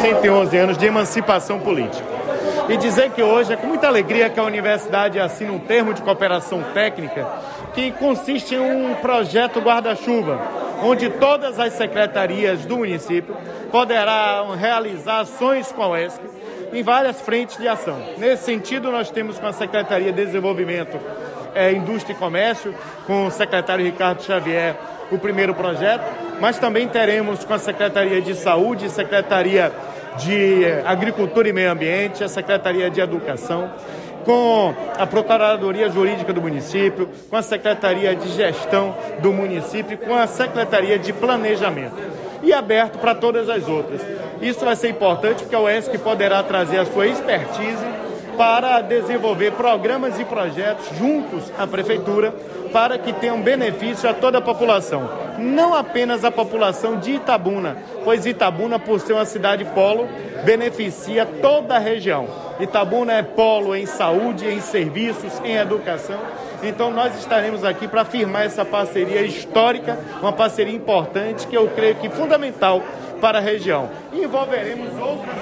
111 anos de emancipação política. E dizer que hoje é com muita alegria que a universidade assina um termo de cooperação técnica que consiste em um projeto guarda-chuva, onde todas as secretarias do município poderão realizar ações com a UESC em várias frentes de ação. Nesse sentido, nós temos com a Secretaria de Desenvolvimento, Indústria e Comércio, com o secretário Ricardo Xavier, o primeiro projeto, mas também teremos com a Secretaria de Saúde, Secretaria de Agricultura e Meio Ambiente, a Secretaria de Educação, com a Procuradoria Jurídica do município, com a Secretaria de Gestão do município, com a Secretaria de Planejamento. E aberto para todas as outras. Isso vai ser importante porque a UESC poderá trazer a sua expertise para desenvolver programas e projetos juntos à Prefeitura para que tenham benefício a toda a população. Não apenas a população de Itabuna, pois Itabuna, por ser uma cidade polo, beneficia toda a região. Itabuna é polo em saúde, em serviços, em educação. Então nós estaremos aqui para firmar essa parceria histórica, uma parceria importante que eu creio que é fundamental para a região. E envolveremos outras